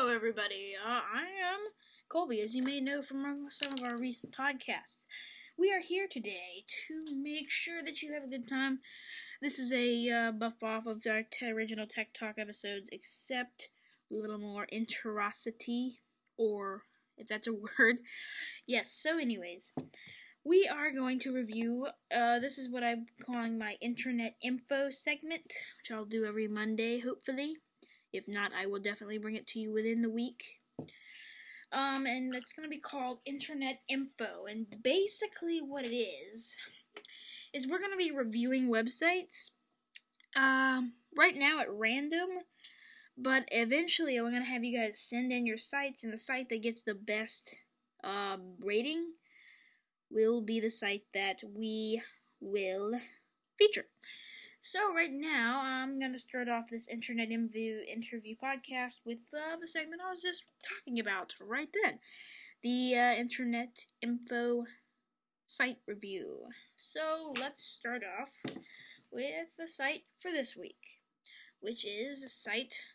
Hello, everybody. I am Colby, as you may know from some of our recent podcasts. We are here today to make sure that you have a good time. This is a buff off of our original Tech Talk episodes, except a little more interosity, or if that's a word. Yes, so anyways, we are going to review, this is what I'm calling my Internet Info segment, which I'll do every Monday, hopefully. If not, I will definitely bring it to you within the week. And it's going to be called Internet Info. And basically what it is we're going to be reviewing websites, right now at random, but eventually I'm going to have you guys send in your sites, and the site that gets the best, rating will be the site that we will feature. So right now, I'm going to start off this Internet interview podcast with the segment I was just talking about right then. The Internet Info site review. So let's start off with the site for this week, which is the site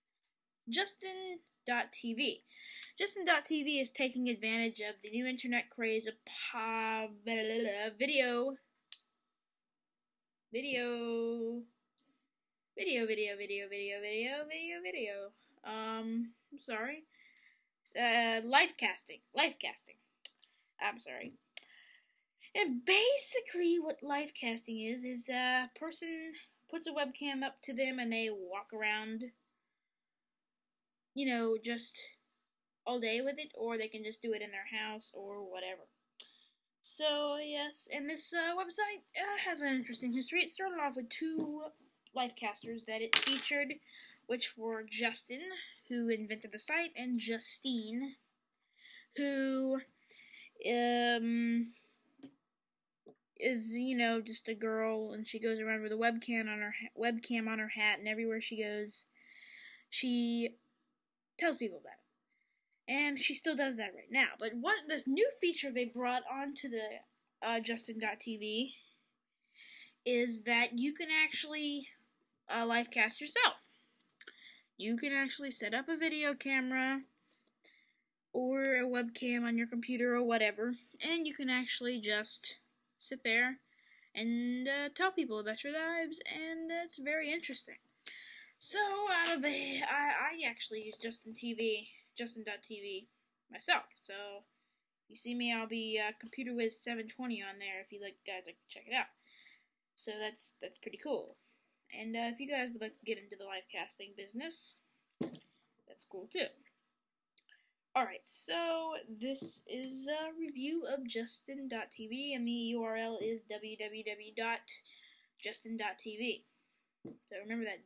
Justin.tv. Justin.tv is taking advantage of the new internet craze of video. Live casting. I'm sorry. And basically what live casting is a person puts a webcam up to them and they walk around, just all day with it, or they can just do it in their house or whatever. So, yes, and this website has an interesting history. It started off with two live casters that it featured, which were Justin, who invented the site, and Justine, who is, just a girl, and she goes around with a webcam on her hat, and everywhere she goes, she tells people about it. And she still does that right now. But this new feature they brought onto the Justin.tv is that you can actually live cast yourself. You can actually set up a video camera or a webcam on your computer or whatever, and you can actually just sit there and tell people about your lives, and it's very interesting. So, I actually use Justin.tv myself. So, if you see me, I'll be ComputerWiz720 on there if you guys like to check it out. So that's pretty cool. And if you guys would like to get into the live casting business, that's cool too. Alright, so this is a review of Justin.tv, and the URL is www.justin.tv. So remember that,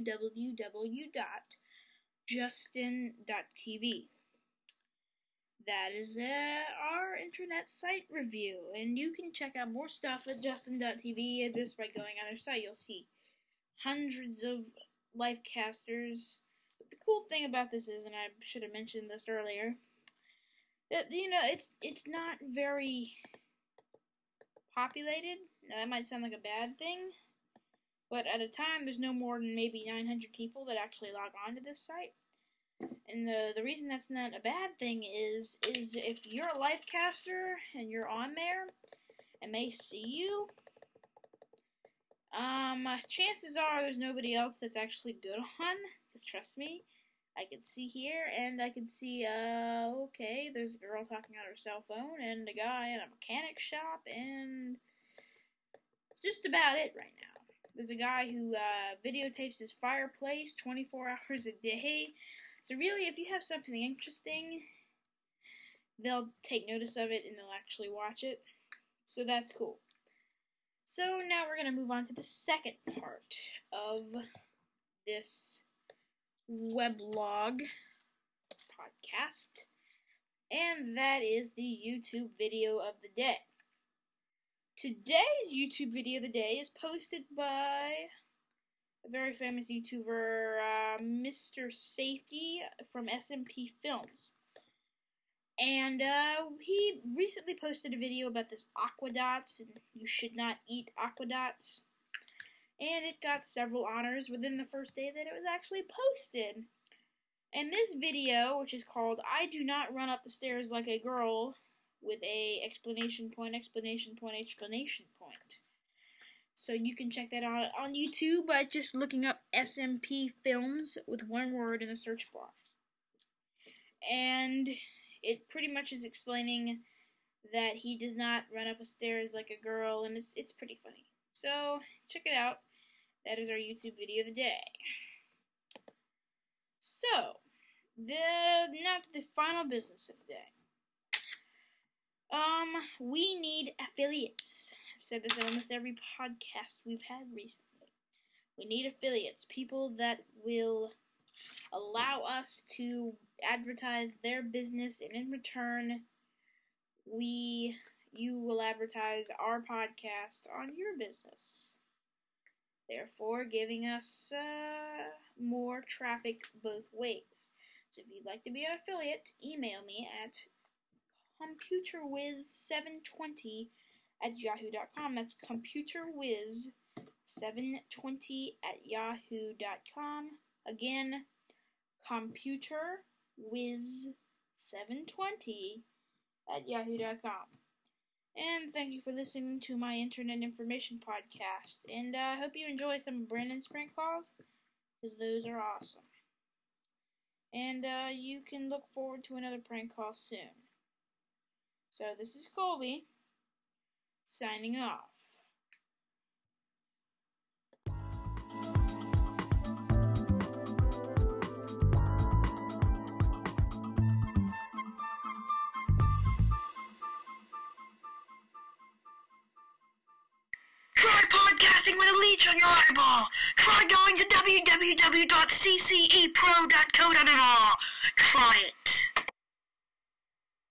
www.justin.tv. That is our internet site review, and you can check out more stuff at Justin.tv just by going on their site. You'll see hundreds of live casters. But the cool thing about this is, and I should have mentioned this earlier, that it's not very populated. Now, that might sound like a bad thing, but at a time, there's no more than maybe 900 people that actually log on to this site. And the reason that's not a bad thing is if you're a live caster and you're on there and they see you, chances are there's nobody else that's actually good on, because trust me, I can see here, and I can see, okay, there's a girl talking on her cell phone, and a guy in a mechanic shop, and it's just about it right now. There's a guy who videotapes his fireplace 24 hours a day. So really, if you have something interesting, they'll take notice of it and they'll actually watch it. So that's cool. So now we're going to move on to the second part of this weblog podcast, and that is the YouTube video of the day. Today's YouTube video of the day is posted by a very famous YouTuber, Mr. Safety from SMP Films. And he recently posted a video about this Aquadots, and you should not eat Aquadots. And it got several honors within the first day that it was actually posted. And this video, which is called I Do Not Run Up the Stairs Like a Girl, with a exclamation point, exclamation point, exclamation point. So you can check that out on YouTube by just looking up SMP Films with one word in the search bar. And it pretty much is explaining that he does not run up the stairs like a girl, and it's pretty funny. So check it out. That is our YouTube video of the day. So, now to the final business of the day. We need affiliates. I've said this in almost every podcast we've had recently. We need affiliates, people that will allow us to advertise their business, and in return, you will advertise our podcast on your business, therefore giving us more traffic both ways. So if you'd like to be an affiliate, email me at computerwiz720@yahoo.com. That's computerwiz720@yahoo.com. Again, computerwiz720@yahoo.com. And thank you for listening to my internet information podcast. And I hope you enjoy some of Brandon's prank calls, because those are awesome. And you can look forward to another prank call soon. So this is Colby, signing off. Try podcasting with a leech on your eyeball. Try going to www.ccepro.co.ur. Try it.